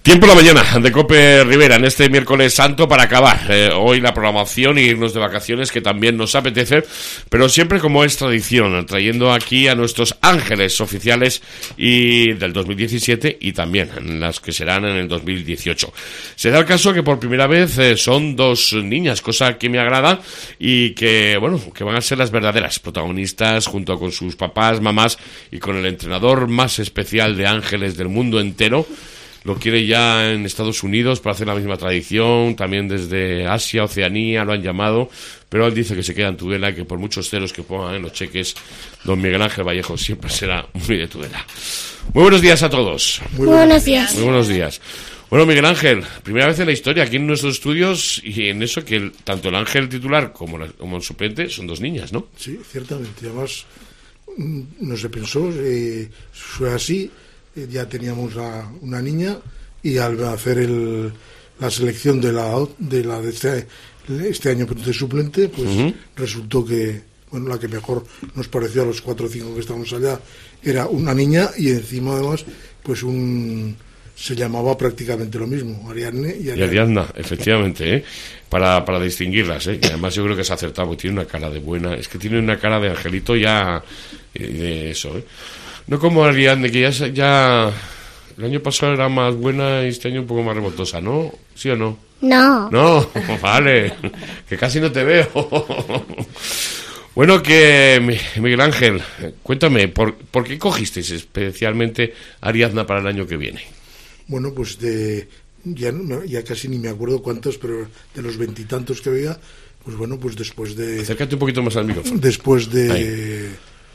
Tiempo en la mañana de COPE Rivera en este miércoles santo para acabar hoy la programación y irnos de vacaciones, que también nos apetece, pero siempre como es tradición, trayendo aquí a nuestros ángeles oficiales y del 2017 y también las que serán en el 2018. Se da el caso que por primera vez son dos niñas, cosa que me agrada y que, bueno, que van a ser las verdaderas protagonistas junto con sus papás, mamás y con el entrenador más especial de ángeles del mundo entero. Lo quiere ya en Estados Unidos para hacer la misma tradición, también desde Asia, Oceanía, lo han llamado, pero él dice que se queda en Tudela y que por muchos ceros que pongan en los cheques, don Miguel Ángel Vallejo siempre será muy de Tudela. Muy buenos días a todos. Muy buenos días. Muy buenos días. Bueno, Miguel Ángel, primera vez en la historia aquí en nuestros estudios y en eso que tanto el ángel titular como el suplente son dos niñas, ¿no? Sí, ciertamente. Además, no se pensó, fue así. Ya teníamos una niña y al hacer la selección de este año de suplente, pues resultó que la que mejor nos pareció a los 4 o 5 que estábamos allá era una niña y encima además pues se llamaba prácticamente lo mismo, Ariadne y Ariadna, efectivamente, para distinguirlas, y además yo creo que se ha acertado, porque tiene una cara de buena, es que tiene una cara de angelito ya de eso, No como Ariadne, que ya el año pasado era más buena y este año un poco más revoltosa, ¿no? ¿Sí o no? No. No, vale, que casi no te veo. Bueno, que Miguel Ángel, cuéntame, ¿por qué cogisteis especialmente Ariadna para el año que viene? Bueno, pues ya casi ni me acuerdo cuántos, pero de los 20 y tantos que veía, pues bueno, pues después de... Acércate un poquito más al micrófono. Después de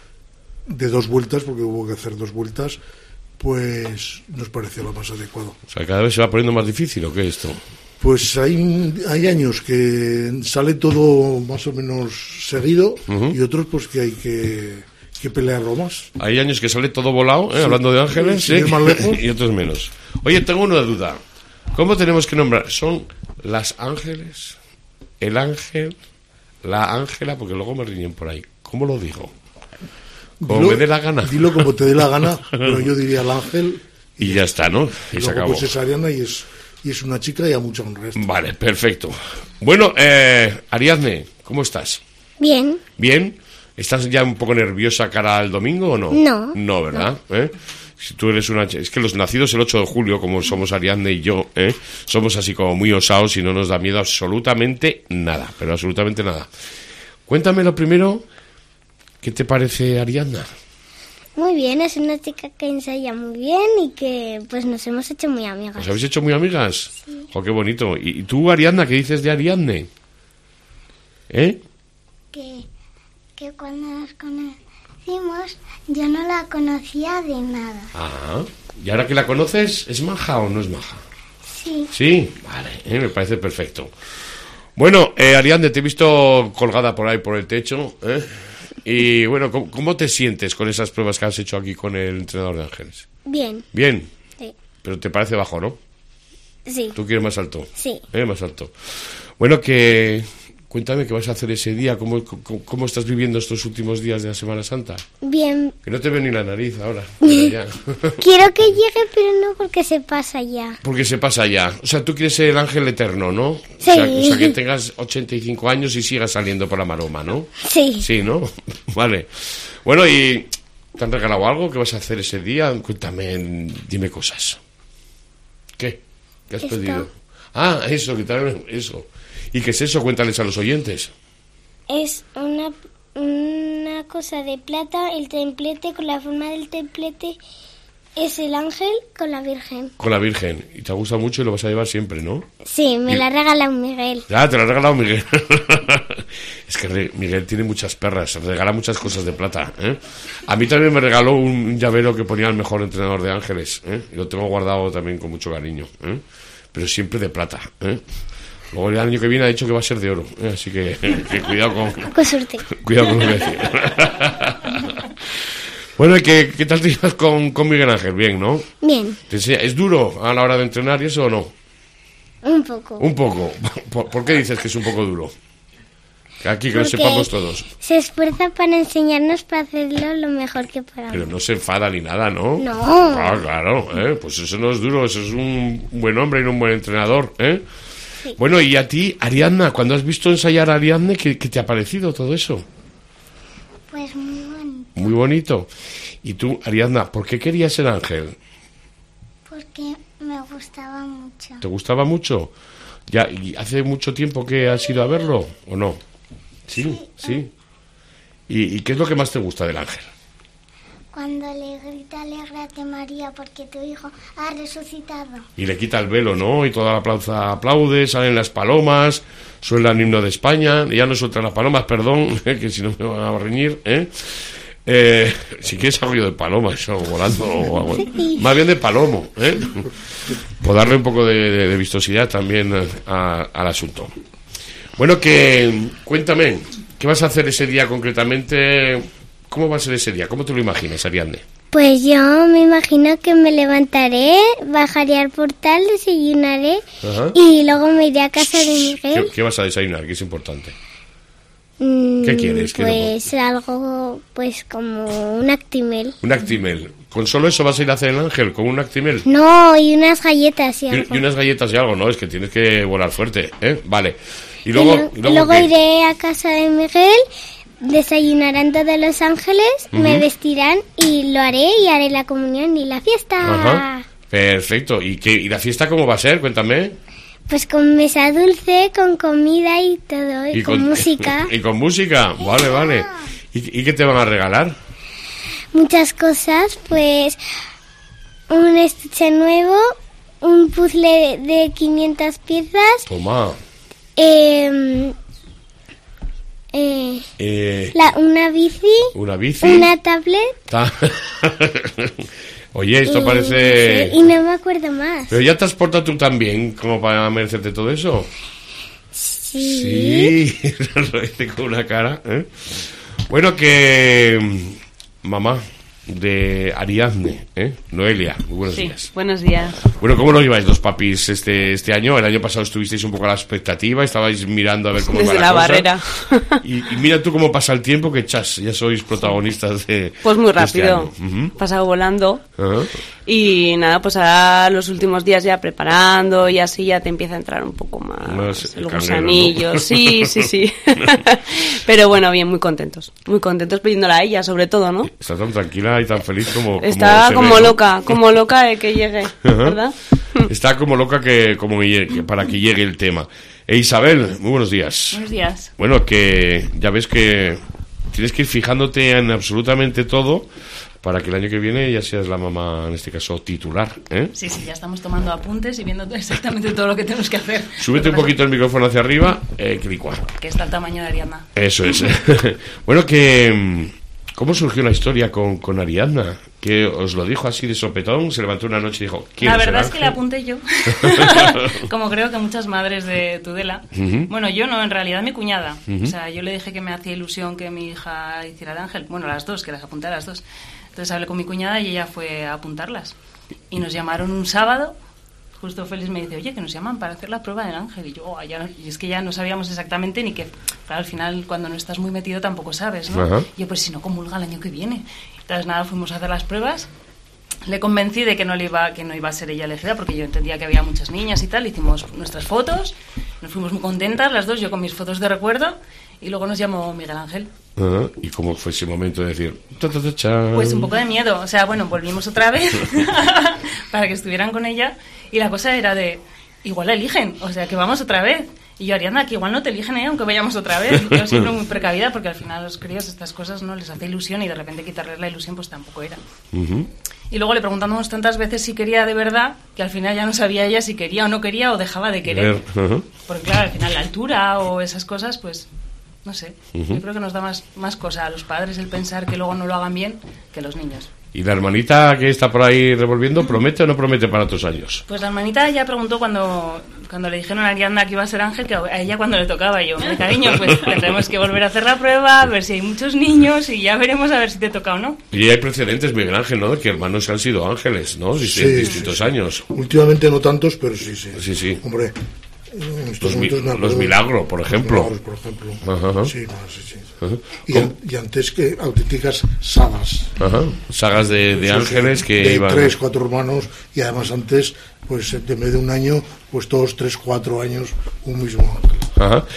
2 vueltas, porque hubo que hacer 2 vueltas, pues nos pareció lo más adecuado. O sea, cada vez se va poniendo más difícil, ¿o qué es esto? Pues hay años que sale todo más o menos seguido y otros pues que hay que pelearlo más. Hay años que sale todo volado, sí, hablando de ángeles, sí, más lejos. Y otros menos. Oye, tengo una duda. ¿Cómo tenemos que nombrar? ¿Son las ángeles, el ángel, la ángela? Porque luego me riñen por ahí. ¿Cómo lo digo? Como me dé la gana. Dilo como te dé la gana, pero yo diría el ángel. Y ya está, ¿no? Y se acabó. Pues es Ariadna y es una chica y a mucha honra. Vale, perfecto. Bueno, Ariadne, ¿cómo estás? Bien. ¿Bien? ¿Estás ya un poco nerviosa cara al domingo o no? No. No, ¿verdad? No. Si tú eres es que los nacidos el 8 de julio, como somos Ariadne y yo, somos así como muy osados y no nos da miedo absolutamente nada, pero absolutamente nada. Cuéntame lo primero, ¿qué te parece Ariadna? Muy bien, es una chica que ensaya muy bien y que pues nos hemos hecho muy amigas. ¿Os habéis hecho muy amigas? Sí. ¡Jo, qué bonito! ¿Y tú, Ariadna, qué dices de Ariadne? Que cuando nos conocimos yo no la conocía de nada. Ah, ¿y ahora que la conoces, es maja o no es maja? Sí. Sí, vale, me parece perfecto. Bueno, Ariadne, te he visto colgada por ahí por el techo, y bueno, ¿cómo te sientes con esas pruebas que has hecho aquí con el entrenador de ángeles? Bien. Bien. Sí. Pero te parece bajo, ¿no? Sí. ¿Tú quieres más alto? Sí. Más alto. Bueno, cuéntame qué vas a hacer ese día, cómo estás viviendo estos últimos días de la Semana Santa. Bien. Que no te veo ni la nariz ahora. Ya. Quiero que llegue, pero no porque se pasa ya. Porque se pasa ya. O sea, tú quieres ser el ángel eterno, ¿no? Sí. O sea, que tengas 85 años y sigas saliendo por la maroma, ¿no? Sí. Sí, ¿no? Vale. Bueno, ¿y te han regalado algo? ¿Qué vas a hacer ese día? Cuéntame, dime cosas. ¿Qué? ¿Qué has pedido? Ah, eso, eso. ¿Y qué es eso? Cuéntales a los oyentes. Es una cosa de plata, el templete, con la forma del templete es el ángel con la Virgen. Con la Virgen. Y te gusta mucho y lo vas a llevar siempre, ¿no? Sí, me la ha regalado Miguel. Ah, te lo ha regalado Miguel. Es que Miguel tiene muchas perras, regala muchas cosas de plata, A mí también me regaló un llavero que ponía el mejor entrenador de ángeles, Y lo tengo guardado también con mucho cariño, Pero siempre de plata, Luego el año que viene ha dicho que va a ser de oro, así que cuidado con suerte. Cuidado con lo que decir. Bueno, ¿qué tal te llevas con Miguel Ángel? Bien, ¿no? Bien. ¿Es duro a la hora de entrenar y eso o no? Un poco. Un poco. ¿Por qué dices que es un poco duro? Aquí que lo Porque sepamos todos. se esfuerza para enseñarnos para hacerlo lo mejor que podamos. Pero no se enfada ni nada, ¿no? No. Ah, claro, pues eso no es duro, eso es un buen hombre y un buen entrenador, ¿eh? Sí. Bueno, y a ti, Ariadna, cuando has visto ensayar a Ariadne, ¿qué te ha parecido todo eso? Pues muy bonito, Muy bonito. Y tú, Ariadna, ¿por qué querías ser ángel? porque me gustaba mucho. ¿Te gustaba mucho? ¿Ya y hace mucho tiempo que has ido a verlo o no? Sí. ¿Y qué es lo que más te gusta del ángel? Cuando le grita alégrate María porque tu hijo ha resucitado. Y le quita el velo, ¿no? Y toda la plaza aplaude, salen las palomas, suena el himno de España, ya no sueltan las palomas, perdón, que si no me van a reñir, ¿eh? Si quieres algo de paloma, eso, volando, o más bien de palomo, ¿eh? Por darle un poco de vistosidad también al asunto. Bueno, cuéntame, ¿qué vas a hacer ese día concretamente? ¿Cómo va a ser ese día? ¿Cómo te lo imaginas, Ariadne? Pues yo me imagino que me levantaré, bajaré al portal, desayunaré Ajá. y luego me iré a casa de Miguel. ¿Qué vas a desayunar? Que es importante. ¿Qué quieres? Pues algo, pues como un Actimel. Un Actimel. ¿Con solo eso vas a ir a hacer el ángel? ¿Con un Actimel? No, y unas galletas y algo. Y unas galletas y algo, ¿no? Es que tienes que volar fuerte, ¿eh? Vale. Y luego ¿qué? Iré a casa de Miguel, desayunarán todos los ángeles, me vestirán y lo haré y haré la comunión y la fiesta. Ajá. Perfecto. ¿Y la fiesta cómo va a ser? Cuéntame. Pues con mesa dulce, con comida y todo, y con música. Y con música, vale. ¿Y qué te van a regalar? Muchas cosas, pues un estuche nuevo, un puzzle de 500 piezas, Toma. Una bici, una tablet. Oye, esto parece... Y no me acuerdo más. ¿Pero ya te has portado tú también como para merecerte todo eso? Sí. Sí, lo dice con una cara, ¿eh? Bueno, mamá de Ariadne, Noelia, muy buenos días. Buenos días. Bueno, ¿cómo lo lleváis los papis este año? El año pasado estuvisteis un poco a la expectativa, estabais mirando a ver cómo desde va la cosa. Barrera. Y mira tú cómo pasa el tiempo, que ya sois protagonistas de pues muy de este rápido, año. pasado volando. Ajá. Y nada, pues ahora los últimos días ya preparando y así ya te empieza a entrar un poco más el el canguelo, gusanillo. ¿no? Sí. Pero bueno, bien, muy contentos pidiéndola a ella sobre todo, ¿no? Está tan tranquila y tan feliz como Está se como ve, ¿no? loca de que llegue, ¿verdad? Está como loca que para que llegue el tema. Isabel, muy buenos días. Buenos días. Bueno, que ya ves que tienes que ir fijándote en absolutamente todo para que el año que viene ya seas la mamá, en este caso, titular, ¿eh? Sí, ya estamos tomando apuntes y viendo exactamente todo lo que tenemos que hacer. Súbete un poquito el micrófono hacia arriba, clicua. Que está el tamaño de Ariadna. Eso es. Bueno, ¿cómo surgió la historia con Ariadna? Que os lo dijo así de sopetón, se levantó una noche y dijo... La verdad es que le apunté yo, como creo que muchas madres de Tudela. Bueno, yo no, en realidad mi cuñada. O sea, yo le dije que me hacía ilusión que mi hija hiciera el ángel. Bueno, las dos, que las apunté a las dos. Entonces hablé con mi cuñada y ella fue a apuntarlas. Y nos llamaron un sábado. Justo Félix me dice, oye, que nos llaman para hacer la prueba del ángel. Y yo, y es que ya no sabíamos exactamente ni que... Claro, al final, cuando no estás muy metido, tampoco sabes, ¿no? Ajá. Y yo, pues si no comulga el año que viene. Entonces, nada, fuimos a hacer las pruebas. Le convencí de que no iba a ser ella elegida, porque yo entendía que había muchas niñas y tal. Hicimos nuestras fotos, nos fuimos muy contentas las dos, yo con mis fotos de recuerdo. Y luego nos llamó Miguel Ángel. ¿Y cómo fue ese momento de decir... Pues un poco de miedo. O sea, bueno, volvimos otra vez para que estuvieran con ella. Y la cosa era de... Igual la eligen. O sea, que vamos otra vez. Y yo, Ariadna, que igual no te eligen, aunque vayamos otra vez. Y yo siempre muy precavida, porque al final a los críos estas cosas no les hace ilusión. Y de repente quitarles la ilusión, pues tampoco era. Y luego le preguntamos tantas veces si quería de verdad, que al final ya no sabía ella si quería o no quería o dejaba de querer. Porque claro, al final la altura o esas cosas, pues... No sé, yo creo que nos da más cosa a los padres el pensar que luego no lo hagan bien que los niños. ¿Y la hermanita que está por ahí revolviendo, promete o no promete para otros años? Pues la hermanita ya preguntó cuando le dijeron a Ariadna que iba a ser ángel, que a ella cuando le tocaba. Yo, cariño, pues tendremos que volver a hacer la prueba, a ver si hay muchos niños y ya veremos a ver si te toca o no. Y hay precedentes, Miguel Ángel, ¿no? De que hermanos han sido ángeles, ¿no? Sí, en distintos años. Últimamente no tantos, pero sí. Sí. Hombre, En estos momentos me acuerdo los milagros, por ejemplo. Milagros, por ejemplo. Ajá. Sí, sí. Ajá. Y antes que auténticas sagas. Ajá. Sagas de Sí, ángeles sí, que de iban... 3, 4 hermanos, y además antes, pues de medio de un año, pues todos 3, 4 años un mismo ángel. Ajá.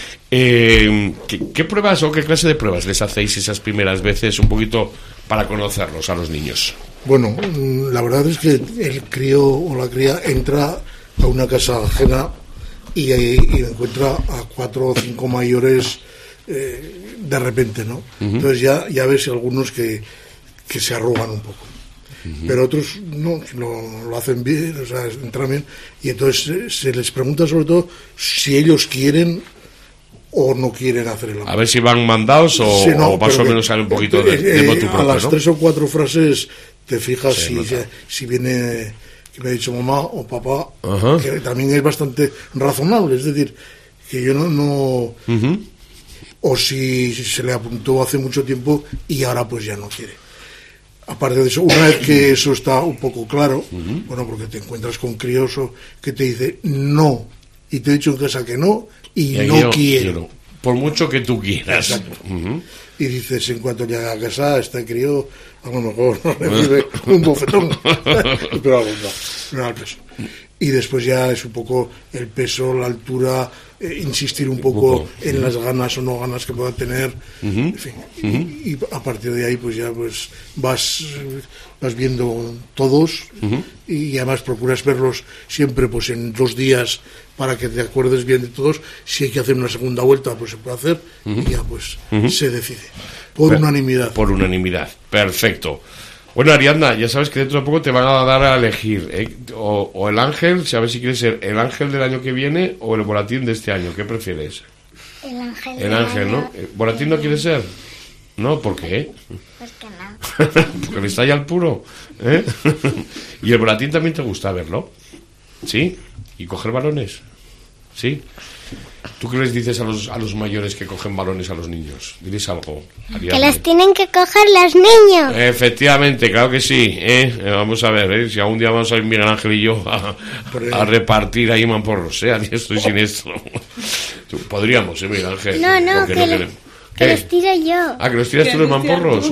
¿Qué pruebas o qué clase de pruebas les hacéis esas primeras veces un poquito para conocerlos a los niños? Bueno, la verdad es que el crío o la cría entra a una casa ajena y encuentra a 4 o 5 mayores de repente, ¿no? Entonces ya ves algunos que se arrugan un poco. Pero otros no, lo hacen bien, o sea, entran bien, y entonces se les pregunta sobre todo si ellos quieren o no quieren hacer el amor. A ver si van mandados o, Sí, no, o más o pero menos sale un poquito de motu a propio, las ¿no? 3 o 4 frases te fijas Se nota. si viene, que me ha dicho mamá o papá, Ajá. que también es bastante razonable, es decir, que yo no o si se le apuntó hace mucho tiempo y ahora pues ya no quiere. Aparte de eso, una vez que eso está un poco claro, bueno, porque te encuentras con crioso que te dice no, y te he dicho en casa que no, y ahí no yo quiero. Por mucho que tú quieras. Exacto. Y dices, en cuanto llega a casa, este crío a lo mejor recibe un bofetón, pero algo no al peso. Y después ya es un poco el peso, la altura, insistir un poco en las ganas o no ganas que pueda tener, en fin. Y a partir de ahí pues ya pues vas viendo todos y además procuras verlos siempre pues en 2 días para que te acuerdes bien de todos. Si hay que hacer una segunda vuelta pues se puede hacer y ya pues se decide por unanimidad. Por unanimidad, perfecto. Bueno, Ariadna, ya sabes que dentro de poco te van a dar a elegir o el ángel, si a ver si quieres ser el ángel del año que viene o el volatín de este año. ¿Qué prefieres? El ángel. El ángel, ¿no? ¿Volatín no quieres ser? No, ¿por qué? Pues que no. Porque le está ya al puro, ¿eh? ¿Y el volatín también te gusta verlo? ¿Sí? ¿Y coger balones? ¿Sí? ¿Tú qué les dices a los mayores que cogen balones a los niños? Diles algo, Ariadna. Que los tienen que coger los niños. Efectivamente, claro que sí, vamos a ver, si algún día vamos a ir Miguel Ángel y yo a repartir ahí mamporros, a diestro y siniestro. Podríamos, Miguel Ángel. No, porque que queremos. que los tiro yo. Ah, que los tiras tú los mamporros.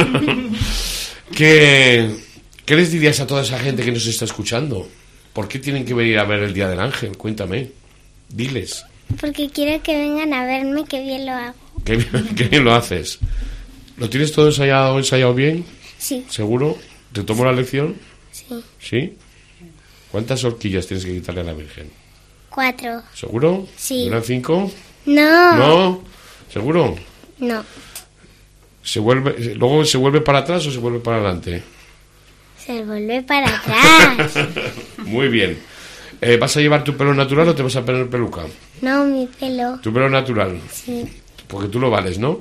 ¿Qué les dirías a toda esa gente que nos está escuchando? ¿Por qué tienen que venir a ver el Día del Ángel? Cuéntame, diles. Porque quiero que vengan a verme, que bien lo hago. Qué bien lo haces. ¿Lo tienes todo ensayado bien? Sí, ¿Seguro? ¿Te tomo la lección? sí. ¿Sí? ¿Cuántas horquillas tienes que quitarle a la Virgen? 4. ¿Seguro? Sí. ¿Eran 5? No. ¿No? ¿Seguro? No. ¿Luego se vuelve para atrás o se vuelve para adelante? Se vuelve para atrás. Muy bien. ¿Vas a llevar tu pelo natural o te vas a poner peluca? No, mi pelo. Tu pelo natural. Sí. Porque tú lo vales, ¿no?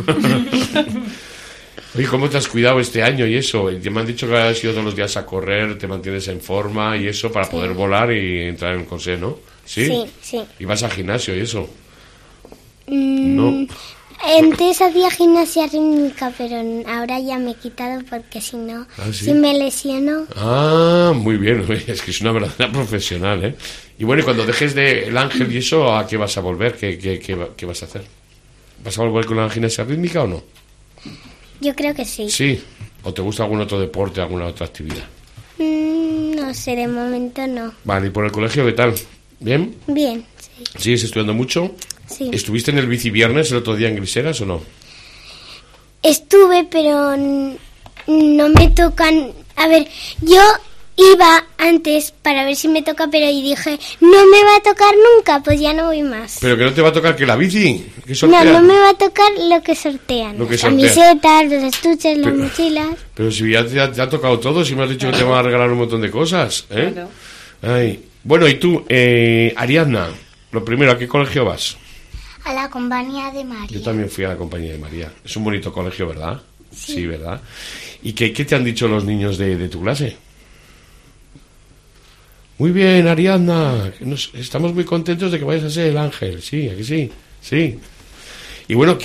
Oye, ¿cómo te has cuidado este año y eso? Te me han dicho que has ido todos los días a correr, te mantienes en forma y eso para poder volar y entrar en el consejo, ¿no? ¿Sí? Sí. ¿Y vas al gimnasio y eso? No. Antes hacía gimnasia rítmica, pero ahora ya me he quitado porque si no, ¿Ah, sí? si me lesiono. Ah, muy bien. Es que es una verdadera profesional, ¿eh? Y bueno, y cuando dejes de el ángel y eso, ¿a qué vas a volver? ¿Qué vas a hacer? ¿Vas a volver con la gimnasia rítmica o no? Yo creo que sí. Sí. ¿O te gusta algún otro deporte, alguna otra actividad? No sé, de momento no. Vale, ¿y por el colegio qué tal? ¿Bien? Bien, sí. ¿Sigues estudiando mucho? Sí. ¿Estuviste en el biciviernes el otro día en Griseras o no? Estuve, pero no me tocan. A ver, yo iba antes para ver si me toca, pero y dije, no me va a tocar nunca, pues ya no voy más. ¿Pero que no te va a tocar que la bici? ¿Qué No, sortean? no me va a tocar lo que sortean. Lo que Las sortean. camisetas, los estuches, las Pero- mochilas. Pero si ya te ha tocado todo, si me has dicho que te van a regalar un montón de cosas, ¿eh? Claro. Ay. Bueno, y tú, Ariadna, lo primero, ¿a qué colegio vas? A la compañía de María. Yo también fui a la compañía de María. Es un bonito colegio, ¿verdad? Sí, ¿verdad? ¿Y qué te han dicho los niños de tu clase? Muy bien, Ariadna. Estamos muy contentos de que vayas a ser el ángel. Sí, aquí sí. Sí. Y bueno,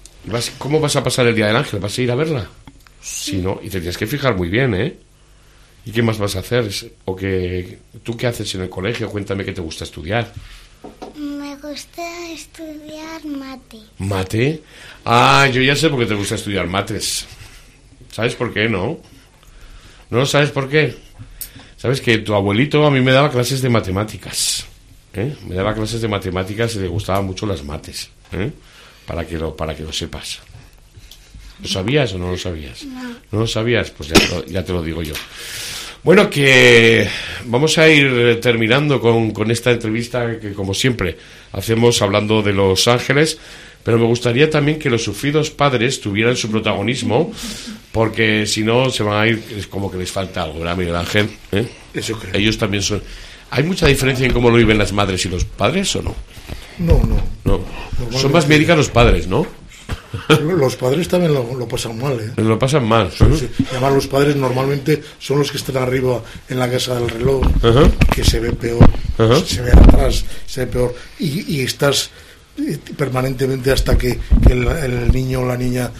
¿cómo vas a pasar el Día del Ángel? ¿Vas a ir a verla? Sí, ¿no? Y te tienes que fijar muy bien, ¿eh? ¿Y qué más vas a hacer? ¿Tú qué haces en el colegio? Cuéntame qué te gusta estudiar. Me gusta estudiar mate. ¿Mate? Ah, yo ya sé por qué te gusta estudiar mates. ¿Sabes por qué, no? ¿No sabes por qué? Sabes que tu abuelito a mí me daba clases de matemáticas. Me daba clases de matemáticas y le gustaban mucho las mates. Para que lo sepas. ¿Lo sabías o no lo sabías? ¿No lo sabías? Pues ya te lo digo yo. Bueno, que vamos a ir terminando con esta entrevista que, como siempre, hacemos hablando de Los Ángeles, pero me gustaría también que los sufridos padres tuvieran su protagonismo, porque si no se van a ir, es como que les falta algo, ¿verdad, Miguel Ángel? Eso creo. Ellos también son... ¿Hay mucha diferencia en cómo lo viven las madres y los padres o no? No. Son más médicas los padres, ¿no? Los padres también lo pasan mal, ¿eh? Lo pasan mal. Sí. Y además los padres normalmente son los que están arriba en la casa del reloj, que se ve peor, se ve atrás, se ve peor. Y estás permanentemente hasta que el niño o la niña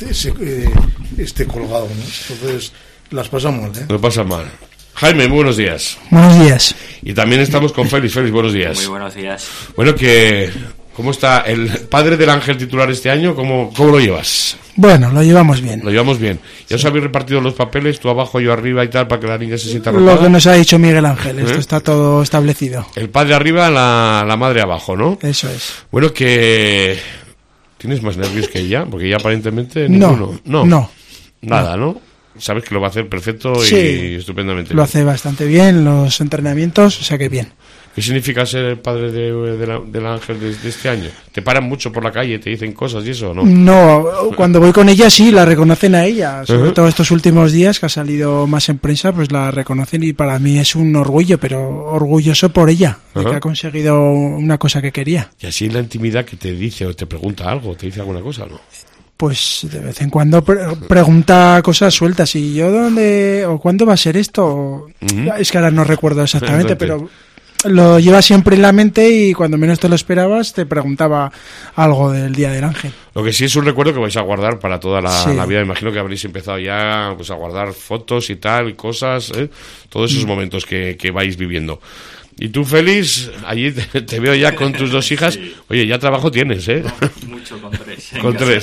esté colgado, ¿no? Entonces las pasan mal, ¿eh? Lo pasan mal. Jaime, muy buenos días. Buenos días. Y también estamos con Félix. Félix, buenos días. Muy buenos días. Bueno, ¿cómo está el padre del Ángel titular este año? ¿Cómo lo llevas? Bueno, lo llevamos bien. Lo llevamos bien. ¿Ya os habéis repartido los papeles, tú abajo, yo arriba y tal, para que la niña se sienta arropada? Lo que nos ha dicho Miguel Ángel, esto está todo establecido. El padre arriba, la madre abajo, ¿no? Eso es. Bueno, que... ¿Tienes más nervios que ella? Porque ella aparentemente ninguno. No. Nada, ¿no? Sabes que lo va a hacer perfecto y estupendamente. Lo hace bastante bien, los entrenamientos, o sea que bien. ¿Qué significa ser el padre del Ángel de este año? ¿Te paran mucho por la calle, te dicen cosas y eso o no? No, cuando voy con ella sí, la reconocen a ella. Sobre todo estos últimos días que ha salido más en prensa, pues la reconocen y para mí es un orgullo, pero orgulloso por ella, de que ha conseguido una cosa que quería. Y así en la intimidad que te dice o te pregunta algo, te dice alguna cosa, ¿no? Pues de vez en cuando pregunta cosas sueltas y yo dónde o cuándo va a ser esto. Es que ahora no recuerdo exactamente, pero lo lleva siempre en la mente y cuando menos te lo esperabas te preguntaba algo del Día del Ángel. Lo que sí es un recuerdo que vais a guardar para toda la vida. Imagino que habréis empezado ya pues a guardar fotos y tal, cosas, todos esos momentos que vais viviendo. Y tú, Félix, allí te veo ya con tus dos hijas. Sí. Oye, ya trabajo tienes, ¿eh? No, mucho, con 3. Con 3.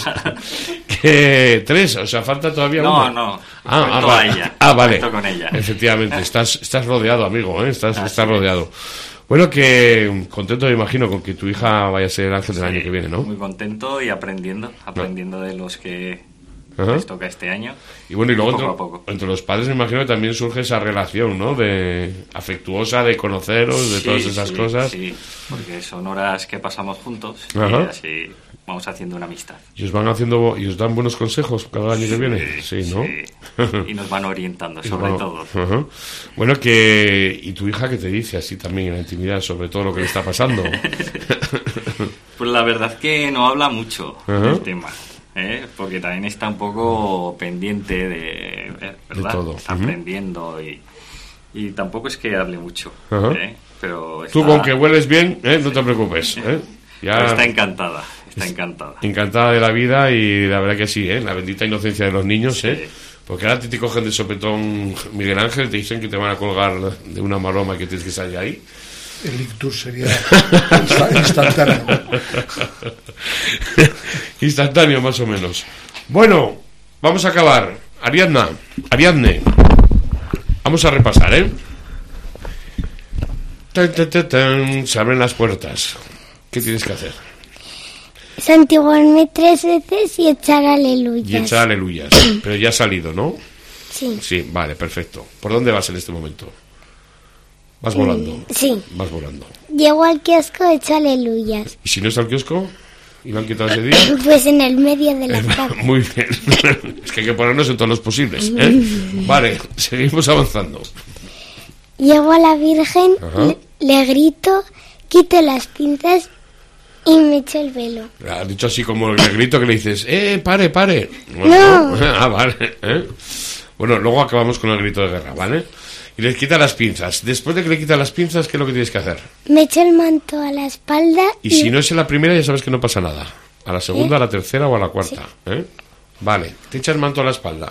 ¿Qué? 3, o sea, falta todavía uno. No. A ella. Vale. Con ella. Efectivamente, estás rodeado, amigo, ¿eh? Estás rodeado. Bueno, que contento me imagino con que tu hija vaya a ser el Ángel del año que viene, ¿no? Muy contento y aprendiendo de los que les toca este año. Y bueno, y luego poco a poco. Entre los padres me imagino que también surge esa relación, ¿no? De afectuosa, de conoceros, de todas esas cosas. Sí, porque son horas que pasamos juntos y así vamos haciendo una amistad. ¿Y os dan buenos consejos cada año que viene? Sí, ¿no? Sí. Y nos van orientando, sobre todo. Bueno, ¿y tu hija qué te dice así también en la intimidad sobre todo lo que le está pasando? Pues la verdad que no habla mucho del tema. Porque también está un poco pendiente de todo. Está aprendiendo y tampoco es que hable mucho. Pero tú con que hueles bien, no te preocupes. Ya está encantada. Encantada de la vida y la verdad que sí, la bendita inocencia de los niños, porque ahora te cogen de sopetón Miguel Ángel, te dicen que te van a colgar de una maroma que tienes que salir ahí. El ictus sería instantáneo. Instantáneo, más o menos. Bueno, vamos a acabar. Ariadne. Vamos a repasar, Se abren las puertas. ¿Qué tienes que hacer? Santiguarme 3 veces y echar aleluyas. Pero ya ha salido, ¿no? Sí. Sí, vale, perfecto. ¿Por dónde vas en este momento? ¿Vas volando? Sí. Vas volando. Llego al kiosco, echo aleluyas. ¿Y si no está el kiosco? ¿Y lo han quitado ese día? Pues en el medio de la plaza. Muy bien. Es que hay que ponernos en todos los posibles, Vale, seguimos avanzando. Llego a la Virgen, le grito, quito las pinzas y me echo el velo. Has dicho así como el grito que le dices, pare. No. Vale. Bueno, luego acabamos con el grito de guerra, ¿vale? Y le quita las pinzas. Después de que le quita las pinzas, ¿qué es lo que tienes que hacer? Me echo el manto a la espalda. Y si no es en la primera, ya sabes que no pasa nada. A la segunda, a la tercera o a la cuarta. Sí. Vale, te echa el manto a la espalda.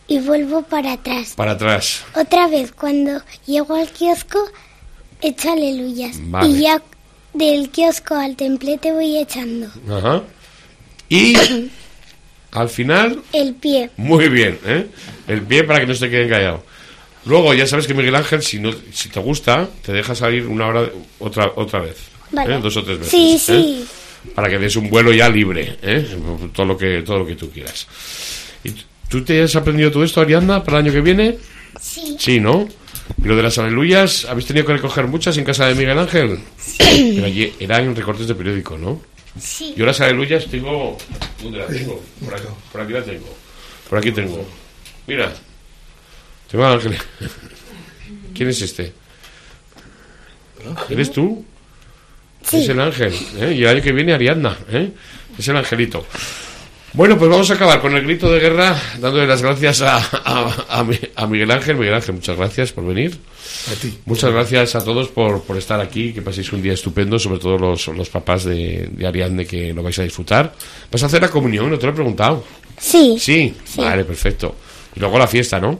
y vuelvo para atrás. Para atrás. Otra vez, cuando llego al kiosco, echo aleluyas. Vale. Y ya del kiosco al templete voy echando. Ajá. Y al final... El pie. Muy bien, ¿eh? El pie para que no se te queden callados. Luego, ya sabes que Miguel Ángel, si te gusta, te deja salir una hora otra vez. Vale. 2 o 3 veces. Sí, sí. Para que des un vuelo ya libre, todo lo que tú quieras. ¿Y tú te has aprendido todo esto, Ariadna, para el año que viene? Sí. Sí, ¿no? ¿Y lo de las aleluyas, habéis tenido que recoger muchas en casa de Miguel Ángel? Sí. Pero allí eran recortes de periódico, ¿no? Sí. Yo las aleluyas tengo... ¿Dónde las tengo? Por aquí las tengo. Por aquí tengo. Mira. Tengo a Ángel. ¿Quién es este? ¿Eres tú? Sí. Es el ángel, ¿eh? Y el año que viene Ariadna, ¿eh? Es el angelito. Bueno, pues vamos a acabar con el grito de guerra, dándole las gracias a Miguel Ángel. Miguel Ángel, muchas gracias por venir. A ti. Muchas gracias a todos por estar aquí, que paséis un día estupendo, sobre todo los papás de Ariadne, que lo vais a disfrutar. ¿Vas a hacer la comunión? ¿No te lo he preguntado? Sí. Sí, vale, perfecto. Y luego la fiesta, ¿no?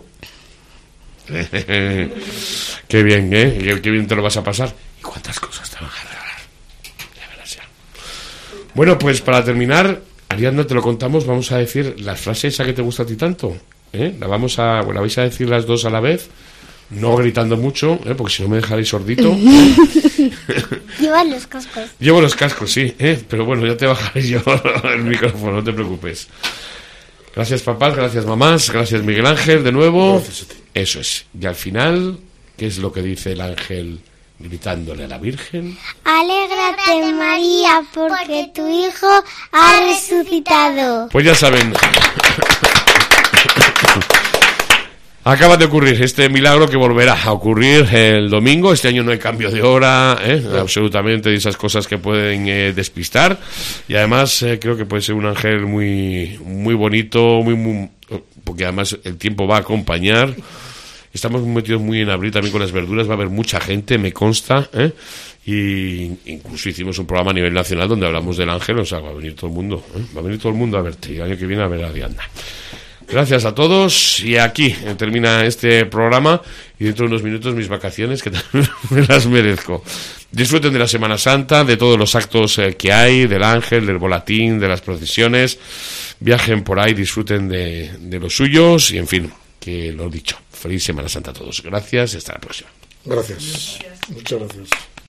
Qué bien, ¿eh? Qué bien te lo vas a pasar. ¿Y cuántas cosas te van a regalar? Ya verás ya. Bueno, pues para terminar, Ariadna, te lo contamos, vamos a decir la frase esa que te gusta a ti tanto, ¿eh? La vais a decir las dos a la vez, no gritando mucho, porque si no me dejaréis sordito. Llevan los cascos. Llevo los cascos, sí, pero bueno, ya te bajaré yo el micrófono, no te preocupes. Gracias, papás, gracias, mamás, gracias, Miguel Ángel, de nuevo. Gracias a ti. Eso es. Y al final, ¿qué es lo que dice el ángel gritándole a la Virgen? Alégrate, María, porque tu hijo ha resucitado. Pues ya saben. Acaba de ocurrir este milagro que volverá a ocurrir el domingo. Este año no hay cambio de hora, absolutamente, de esas cosas que pueden despistar. Y además creo que puede ser un ángel muy, muy bonito, muy, porque además el tiempo va a acompañar. Estamos metidos muy en abril también con las verduras, va a haber mucha gente, me consta, y incluso hicimos un programa a nivel nacional donde hablamos del ángel, o sea, va a venir todo el mundo, va a venir todo el mundo a verte, y el año que viene a ver a Ariadna. Gracias a todos, y aquí termina este programa, y dentro de unos minutos mis vacaciones, que también me las merezco. Disfruten de la Semana Santa, de todos los actos que hay, del ángel, del volatín, de las procesiones, viajen por ahí, disfruten de los suyos, y en fin, que lo dicho. Feliz Semana Santa a todos. Gracias y hasta la próxima. Gracias. Muchas gracias.